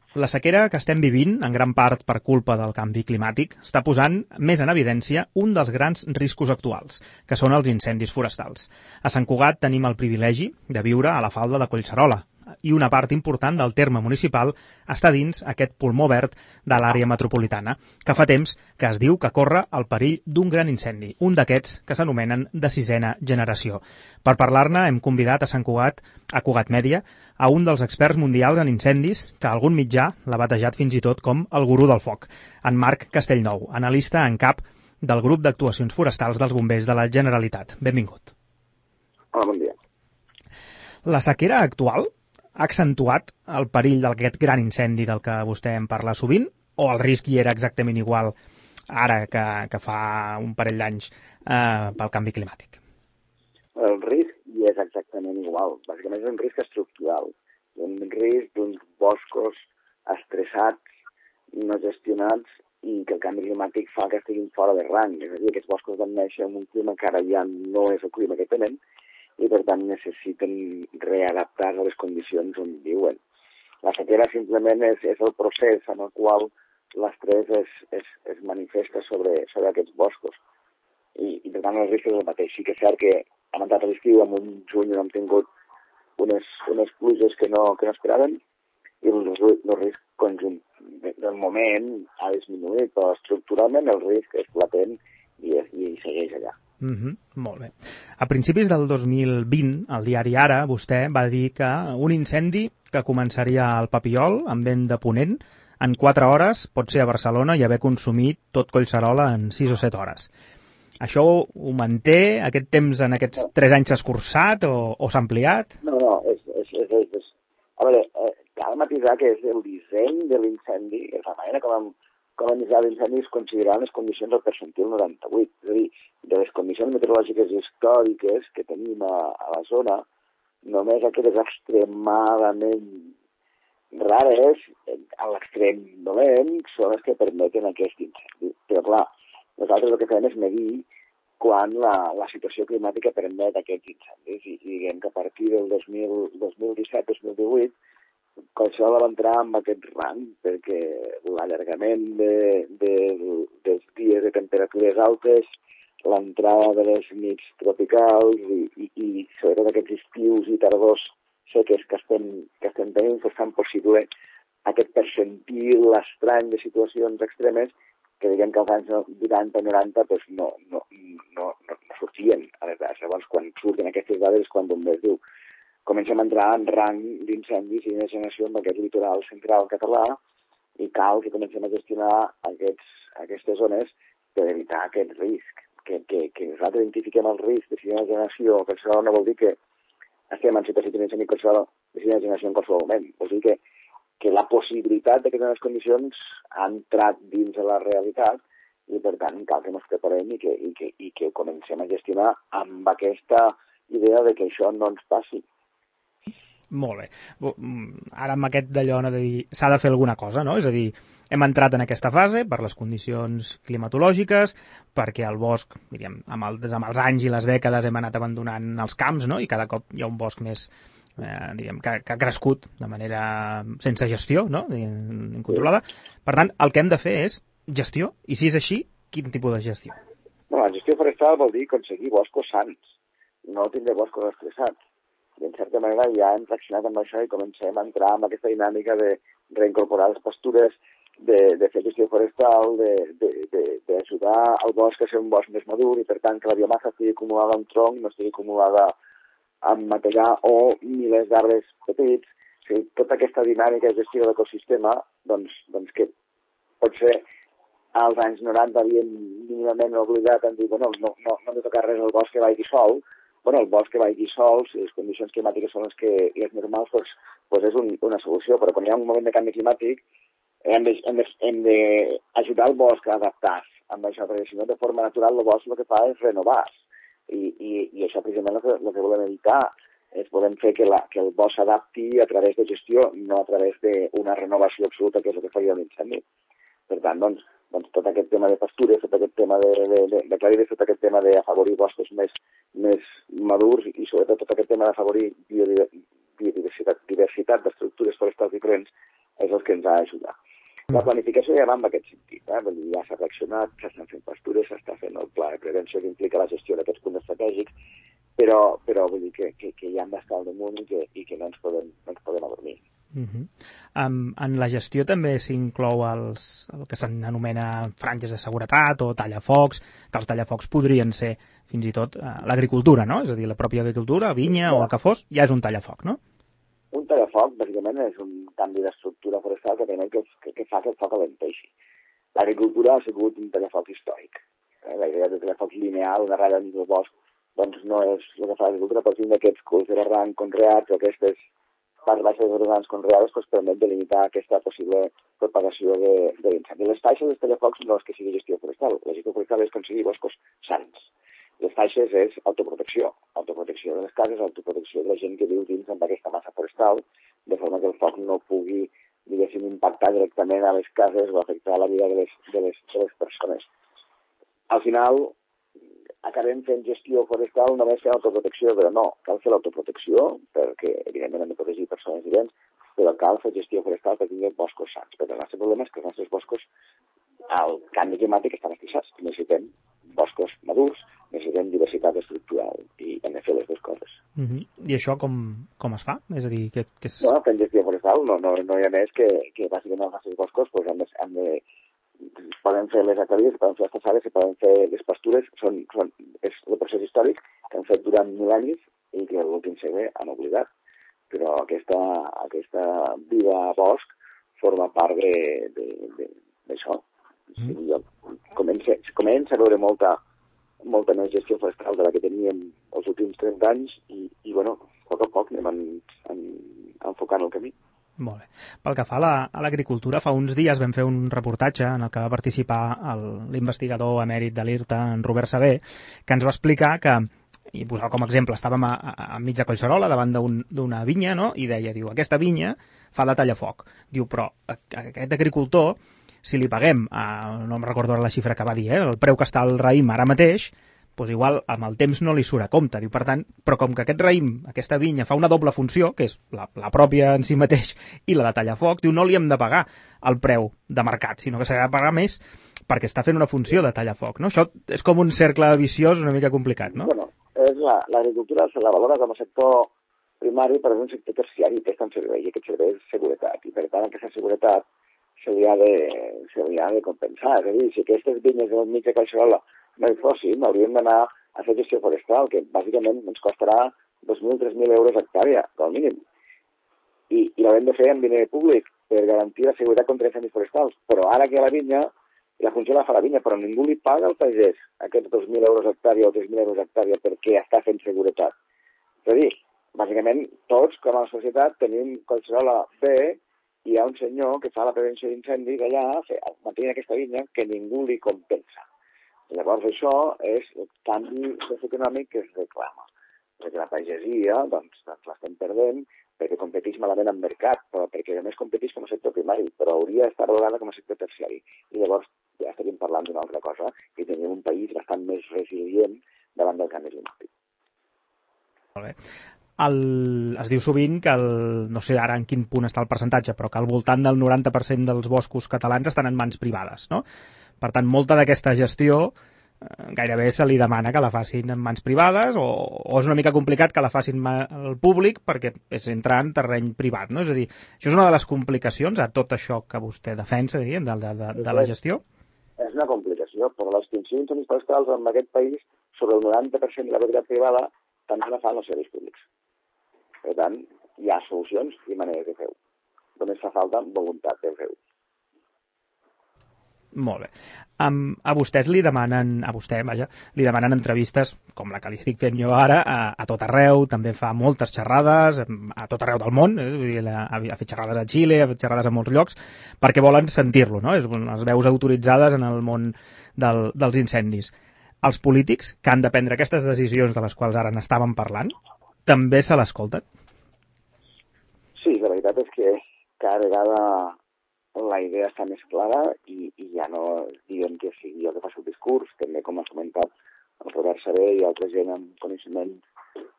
La sequera que estem vivint, en gran part per culpa del canvi climàtic, està posant més en evidència un dels grans riscos actuals, que són els incendis forestals. A Sant Cugat tenim el privilegi de viure a la falda de Collserola, i una part important del terme municipal està dins aquest pulmó verd de l'àrea metropolitana, que fa temps que es diu que corre el perill d'un gran incendi, un d'aquests que s'anomenen de 6a generació. Per parlar-ne hem convidat a Sant Cugat, a Cugat Mèdia, a un dels experts mundials en incendis, que algun mitjà l'ha batejat fins i tot com el gurú del foc, en Marc Castellnou, analista en cap del grup d'actuacions forestals dels bombers de la Generalitat. Benvingut. Hola, bon dia. La sequera actual ha accentuat el perill d'aquest gran incendi del que vostè en parla sovint, o el risc hi era exactament igual ara que fa un parell d'anys pel canvi climàtic? El risc hi és exactament igual. Bàsicament és un risc estructural. Un risc d'uns boscos estressats, no gestionats, i que el canvi climàtic fa que estiguin fora de rang. És a dir, aquests boscos van néixer en un clima que ara ja no és el clima que tenen, i per tant necessiten readaptar a les condicions on viuen. La sequera simplement és el procés en el qual l'estrès es manifesta sobre aquests boscos. I per tant el risc és el mateix. Sí que és cert que hem entrat a l'estiu amb un juny on hem tingut unes pluges que no esperàvem, i el risc conjunt del moment ha disminuït, però estructuralment el risc és latent i segueix allà. Molt bé. A principis del 2020, al diari Ara, vostè va dir que un incendi que començaria al Papiol, en vent de ponent, en 4 hores pot ser a Barcelona i haver consumit tot Collserola en 6 o 7 hores. Això ho manté? Aquest temps en aquests 3 anys s'ha escurçat o s'ha ampliat? No, és... A veure, cal matisar que és el disseny de l'incendi, és la manera com iniciar l'incendi és considerant les condicions del percentil 98. És a dir, de les condicions meteorològiques històriques que tenim a la zona, només aquelles extremadament rares, a l'extrem dolent, són les que permeten aquest incendi. Però clar, nosaltres el que fem és medir quan la situació climàtica permet aquests incendis. I diguem que a partir del 2017-2018 Collserola va entrar en aquest rang perquè l'allargament dels dies de temperatures altes, l'entrada de les nits tropicals i sobretot aquests estius i tardors seques que estem tenint fan possible aquest percentil estrany de situacions extremes que diguem que als anys 80 i 90 doncs no sortien. Llavors, quan surten aquestes dades és quan bombers diu comencem a entrar en rang d'incendis i de generació amb aquest litoral central català i cal que comencem a gestionar aquestes zones per evitar aquest risc. Que nosaltres identifiquem el risc de cinema de generació a Collserola no vol dir que estem en situació d'incendi a Collserola de cinema de generació en qualsevol moment. Vol dir que la possibilitat de que les condicions ha entrat dins de la realitat i per tant cal que ens preparem i que comencem a gestionar amb aquesta idea de que això no ens passi. Molt bé. Ara amb aquest d'allò de dir s'ha de fer alguna cosa, no? És a dir, hem entrat en aquesta fase per les condicions climatològiques, perquè el bosc, diríem, amb els anys i les dècades hem anat abandonant els camps, no? I cada cop hi ha un bosc més, diríem, que ha crescut de manera sense gestió, no? Incontrolada. Per tant, el que hem de fer és gestió, i si és així, quin tipus de gestió? No, la gestió forestal vol dir aconseguir boscos sans, no tindre boscos estressats. I en certa manera ja hem reaccionat amb això i comencem a entrar en aquesta dinàmica de reincorporar les pastures, de fer gestió forestal, d'ajudar al bosc a ser un bosc més madur i per tant que la biomassa estigui acumulada en tronc, no estigui acumulada en matèria o milers d'arbres petits. O sigui, tota aquesta dinàmica de gestió de l'ecosistema, doncs que potser als anys 90 havíem mínimament oblidat en dir, bueno, no hem de tocar res al bosc que vagi sol. Bueno, el bosc que vagi sol, si les condicions climàtiques són les normals, doncs és una solució. Però quan hi ha un moment de canvi climàtic, hem d'ajudar el bosc a adaptar-se amb això, perquè si no, de forma natural, el bosc el que fa és renovar. I això precisament el que volem evitar és volem fer que el bosc s'adapti a través de gestió, no a través d'una renovació absoluta, que és el que faria l'incendi. Per tant, doncs tot aquest tema de pastures, tot aquest tema de clarides, tot aquest tema d'afavorir boscos més madurs i sobretot tot aquest tema d'afavorir diversitat d'estructures forestals diferents és el que ens ha d'ajudar. La planificació ja va en aquest sentit, vull dir, ja s'ha reaccionat, s'estan fent pastures, s'està fent el pla de prevenció que implica la gestió d'aquests punts estratègics, però vull dir que ja hem d'estar al damunt i que no ens podem adormir. En la gestió també s'inclou el que s'anomena franges de seguretat o tallafocs, que els tallafocs podrien ser fins i tot l'agricultura, no? És a dir, la pròpia agricultura, vinya o el que fos, ja és un tallafoc, no? Un tallafoc, bàsicament, és un canvi d'estructura forestal que fa que el foc alenteixi. L'agricultura ha sigut un tallafoc històric. La idea de tallafoc lineal, una ratlla dins del bosc, doncs no és el que fa l'agricultura, però tinc d'aquests culs de barranc conreats o aquestes parts baixes de barrancs conreades que permet delimitar aquesta possible propagació de l'incendi. Les faixes dels tallafocs no és que sigui gestió forestal. La gestió forestal és aconseguir boscos sans. Les faixes és autoprotecció de les cases, autoprotecció de la gent que viu dins amb aquesta massa forestal, de forma que el foc no pugui, diguéssim, impactar directament a les cases o afectar la vida de les persones. Al final, acabem fent gestió forestal només fent autoprotecció, però no, cal fer l'autoprotecció, perquè evidentment hem de protegir persones i béns, però cal fer gestió forestal per tenir boscos sans, perquè el nostre problema és que els nostres boscos, al canvi climàtic, estan estissats. Necessitem boscos madurs, necessitem diversitat estructural i hem de fer les dues coses. I això com es fa? És a dir, que és... No, fent gestió forestal no hi ha més que bàsicament els nostres boscos poden fer les acadèmies, poden fer les tassades, poden fer les pastures, és el procés històric que han fet durant mil·lennis i que l'últim segle han oblidat. Però aquesta vida a bosc forma part d'això. Comença a veure molta més gestió forestal de la que teníem els últims 30 anys i bueno, a poc anem enfocant el camí. Molt bé. Pel que fa a l'agricultura, fa uns dies vam fer un reportatge en el que va participar l'investigador emèrit de l'IRTA, en Robert Saber, que ens va explicar que, i posava com a exemple, estàvem enmig de Collserola, davant d'una vinya, no? I deia, aquesta vinya fa de tallafoc. Diu, però aquest agricultor, si li paguem, no em recordo ara la xifra que va dir, el preu que està el raïm ara mateix, doncs igual amb el temps no li surt a compte. Diu, per tant, però com que aquest raïm, aquesta vinya, fa una doble funció, que és la pròpia en si mateix i la de tallafoc, diu, no li hem de pagar el preu de mercat, sinó que s'ha de pagar més perquè està fent una funció de tallafoc, no? Això és com un cercle viciós una mica complicat, no? Bueno, l'agricultura se la valora com a sector primari, però és un sector terciari que està en servei, i aquest servei és seguretat, i per tant aquesta seguretat se li ha de compensar. És a dir, si aquestes vinyes del mig de Collserola no hi fossin, hauríem d'anar a fer gestió forestal, que bàsicament ens costarà 2.000-3.000 euros hectàrea, com a mínim. I l'haurem de fer amb diner públic per garantir la seguretat contra incendis forestals. Però ara que la vinya, la funció la fa la vinya, però ningú li paga al pagès aquests 2.000 euros hectàrea o 3.000 euros hectàrea perquè està fent seguretat. És a dir, bàsicament tots, com a societat, tenim Collserola bé i hi ha un senyor que fa la prevenció d'incendis allà, mantenint aquesta vinya, que ningú li compensa. Llavors això és el canvi socioeconòmic que es reclama. Perquè la pagesia, doncs l'estem perdent, perquè competeix malament amb mercat, però perquè a més competeix com a sector primari, però hauria d'estar valorada com a sector terciari. I llavors ja estaríem parlant d'una altra cosa, i tenim un país bastant més resilient davant del canvi climàtic. Molt bé. Es diu sovint que, no sé ara en quin punt està el percentatge, però que al voltant del 90% dels boscos catalans estan en mans privades, no? Per tant, molta d'aquesta gestió gairebé se li demana que la facin en mans privades o és una mica complicat que la facin al públic perquè és entrar en terreny privat, no? És a dir, això és una de les complicacions a tot això que vostè defensa, diríem, de la gestió? És una complicació, però l'extinció d'incendis forestals en aquest país, sobre el 90% de la propietat privada, també la fan els serveis públics. Per tant, hi ha solucions i maneres de fer-ho. Només fa falta voluntat de fer-ho. Molt bé. A vostès li demanen entrevistes, com la que li estic fent jo ara, a tot arreu, també fa moltes xerrades, a tot arreu del món, ha fet xerrades a Xile, ha fet xerrades a molts llocs, perquè volen sentir-lo, no? És les veus autoritzades en el món dels incendis. Els polítics, que han de prendre aquestes decisions de les quals ara n'estàvem parlant, també se l'escolten? Sí, la veritat és que cada vegada la idea està més clara i ja no diuen que sigui jo que faci el discurs, també com ha comentat el Robert Saber i altra gent amb coneixement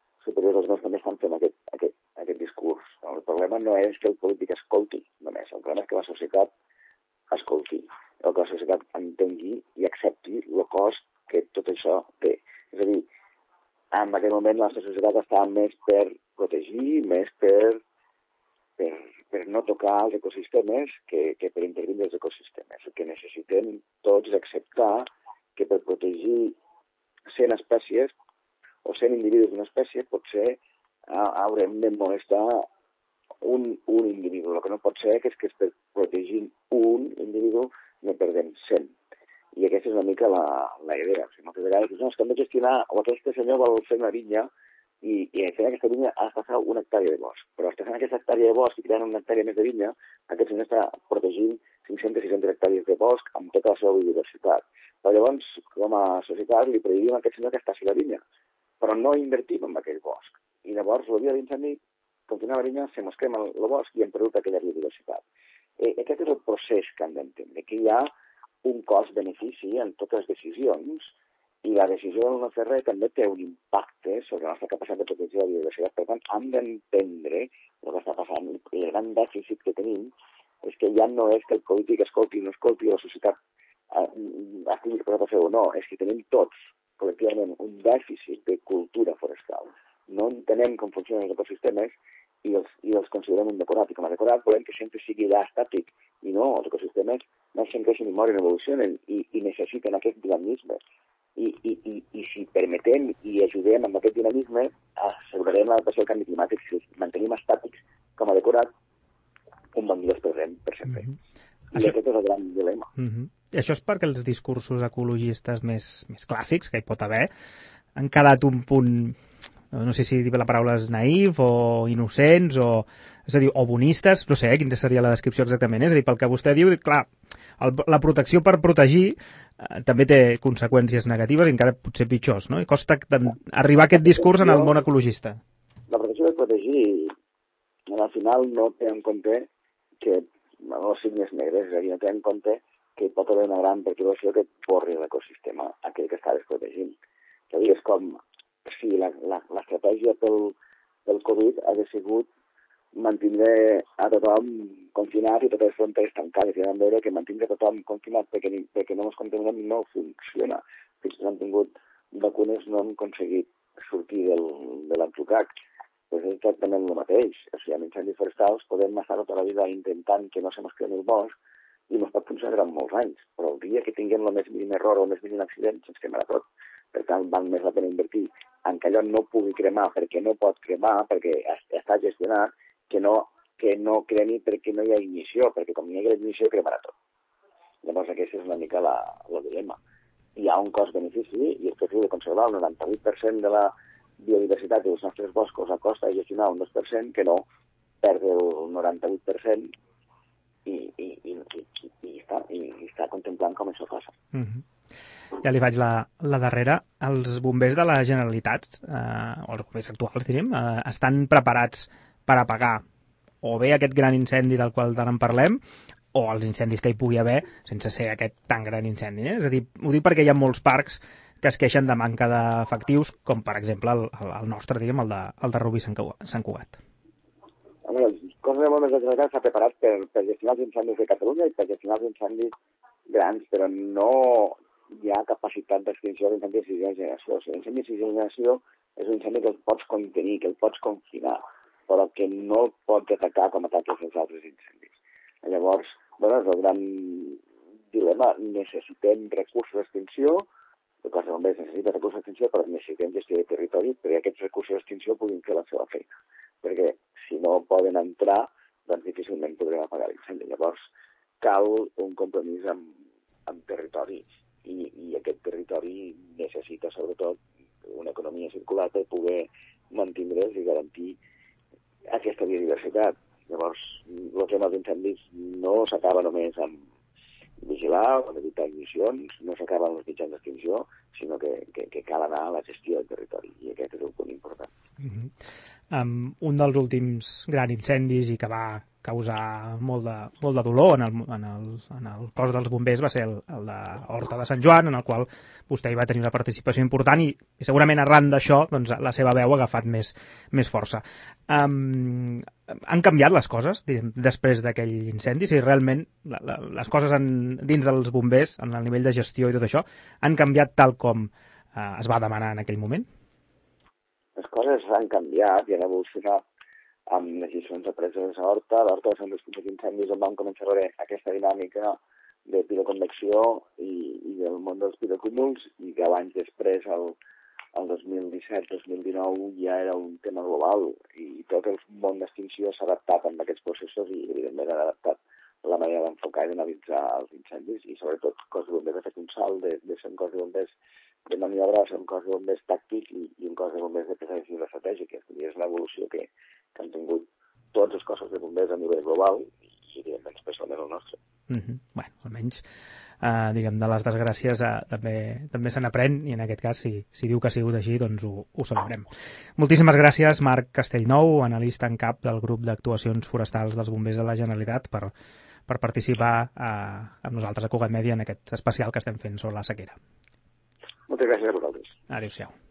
superior als meus també estan fent aquest discurs. El problema no és que el polític escolti només, el que la societat escolti, o que la societat entengui i accepti el cost que tot això té. És a dir, en aquell moment la nostra societat està més per protegir, més per no tocar els ecosistemes que per intervindre els ecosistemes. El que necessitem tots és acceptar que per protegir 100 espècies o 100 individus d'una espècie potser haurem de molestar un individu. El que no pot ser és que per protegir un individu ne perdem 100. I aquesta és una mica la idea. O sigui, moltes vegades és que hem de gestionar, o aquest senyor vol fer una vinya i fent aquesta vinya ha de fer una hectàrea de bosc. Però està fent aquesta hectàrea de bosc i creant una hectàrea més de vinya, aquest senyor està protegint 500-600 hectàrees de bosc amb tota la seva biodiversitat. Però llavors, com a societat, li prohibim a aquest senyor que es faci la vinya, però no invertim en aquell bosc. I llavors, el dia d'incendi, continua la vinya, se mos crema el bosc i hem perdut aquella biodiversitat. Aquest és el procés que hem d'entendre, que hi ha un cost-benefici en totes les decisions i la decisió del no fer res també té un impacte sobre la nostra capacitat de protegir la biodiversitat. Per tant, hem d'entendre el que està passant. I el gran dèficit que tenim és que ja no és que el polític escolti o no escolti o la societat estigui disposat a fer o no, és que tenim tots col·lectivament un dèficit de cultura forestal. No entenem com funcionen els ecosistemes i els considerem un decorat. I com a decorat volem que sempre sigui allà estàtic. I no, els ecosistemes naixen, creixen i moren, evolucionen i necessiten aquest dinamisme. I si permetem i ajudem amb aquest dinamisme, assegurarem l'adaptació al canvi climàtic. Si mantenim estàtics com a decorat, un bon dia els perdrem per sempre. I aquest és el gran dilema. I això és perquè els discursos ecologistes més clàssics, que hi pot haver, han quedat un punt, no sé si dir la paraula és naïf o innocents, és a dir, o bonistes, no sé quina seria la descripció exactament, és a dir, pel que vostè diu, clar, la protecció per protegir també té conseqüències negatives i encara potser pitjors, no? I costa arribar a aquest discurs en el món ecologista. La protecció per protegir, al final, no té en compte que els signes negres, és a dir, no té en compte que pot haver una gran perturbació que borri l'ecosistema, aquell que està desprotegint. És a dir, és com si l'estratègia pel Covid hagués sigut mantenir a tothom confinat i totes les fronteres tancades. I vam veure que mantenir a tothom confinat perquè no ens contaminem no funciona. Fins que no hem tingut vacunes no hem aconseguit sortir de l'atzucac. Pues és exactament el mateix. O sigui, amb incendis forestals podem estar tota la vida intentant que no se mos cremi el bosc i ens pot funcionar durant molts anys. Però el dia que tinguem el més mínim error o el més mínim accident se'ns cremarà tot. Per tant, val més la pena invertir en que allò no pugui cremar perquè no pot cremar, perquè està gestionat, que no cremi perquè no hi ha ignició, perquè com hi ha ignició cremarà tot. Llavors aquest és una mica el dilema. Hi ha un cost-benefici i és possible conservar el 98% de la biodiversitat dels nostres boscos a costa de gestionar un 2% que no perdre el 98% i està contemplant com això passa. Ja li faig la darrera. Els bombers de la Generalitat, o els bombers actuals, diríem, estan preparats per apagar o bé aquest gran incendi del qual ara en parlem, o els incendis que hi pugui haver sense ser aquest tan gran incendi. És a dir, ho dic perquè hi ha molts parcs que es queixen de manca d'efectius, com per exemple el nostre, diguem, el de Rubí Sant Cugat. El cos de bombers de la Generalitat s'ha preparat per gestionar els incendis de Catalunya i per gestionar els incendis grans, però no hi ha capacitat d'extinció d'incendis de sisena generació. O sigui, l'incendi de sisena generació és un incendi que el pots contenir, que el pots confinar, però que no el pots atacar com ataques els altres incendis. Llavors, és el gran dilema. Necessitem recursos d'extinció, el cos de bombers necessita recursos d'extinció, però necessitem gestió de territori perquè aquests recursos d'extinció puguin fer la seva feina. Perquè si no poden entrar, doncs difícilment podrem apagar l'incendi. Llavors, cal un compromís amb territori i aquest territori necessita sobretot una economia circular per poder mantindre's i garantir aquesta biodiversitat. Llavors, el tema dels incendis no s'acaba només amb vigilar o evitar ignicions, no s'acaba amb els mitjans d'extinció, sinó que cal anar a la gestió del territori, i aquest és el punt important. Un dels últims grans incendis i que va causar molt de dolor en el cos dels bombers va ser el de Horta de Sant Joan, en el qual vostè hi va tenir una participació important i segurament arran d'això doncs, la seva veu ha agafat més força. Han canviat les coses després d'aquell incendi? Si realment les coses dins dels bombers, en el nivell de gestió i tot això, han canviat tal com es va demanar en aquell moment? Les coses han canviat i han evolucionat amb les lliçons apreses a Horta. A l'Horta va ser un dels primers incendis on vam començar a veure aquesta dinàmica de piroconvecció i del món dels pirocúmuls, i 10 anys després, el 2017-2019, ja era un tema global i tot el món d'extinció s'ha adaptat amb aquests processos i evidentment ha adaptat la manera d'enfocar i d'analitzar els incendis, i sobretot el cos de bombers ha fet un salt de ser un cos de bombers de maniobra a ser un cos de bombers tàctic i un cos de bombers de presència estratègica. És l'evolució que han tingut tots els cossos de bombers a nivell global i evidentment especialment el nostre. Bueno, almenys diguem, de les desgràcies també se n'aprèn, i en aquest cas si diu que ha sigut així, doncs ho celebrem. Moltíssimes gràcies, Marc Castellnou, analista en cap del grup d'actuacions forestals dels bombers de la Generalitat, per participar amb nosaltres a Cugat Mèdia en aquest especial que estem fent sobre la sequera. Moltes gràcies a vosaltres. Adéu-siau.